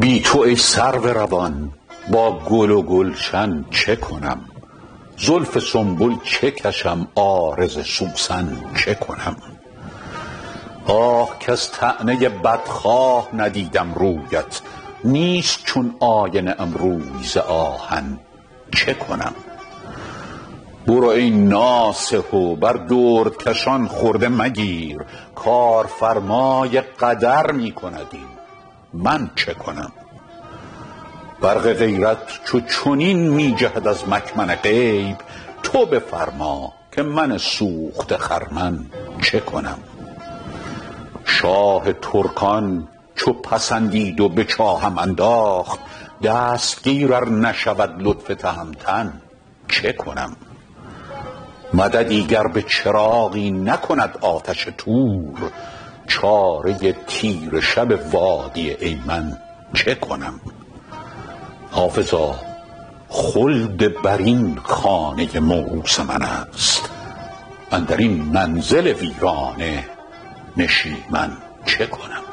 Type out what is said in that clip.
بی تو ای سرو روان با گل و گلشن چه کنم؟ زلف سنبل چه کشم عارض سوسن چه کنم؟ آه کز طعنه بدخواه ندیدم رویت، نیست چون آینه ام روی ز آهن چه کنم؟ برو ای ناصح و بر دردکشان خرده مگیر، کارفرمای قدر می کند این من چه کنم؟ برق غیرت چو چنین می جهد از مکمن غیب، تو بفرما که من سوخته خرمن چه کنم؟ شاه ترکان چو پسندید و به چاهم انداخت، دستگیر ار نشود لطف تهمتن چه کنم؟ مددی گر به چراغی نکند آتش طور، چاره تیره شب وادی ایمن چه کنم؟ حافظا خلد برین خانه موروث من است، اندرین منزل ویرانه نشیمن چه کنم؟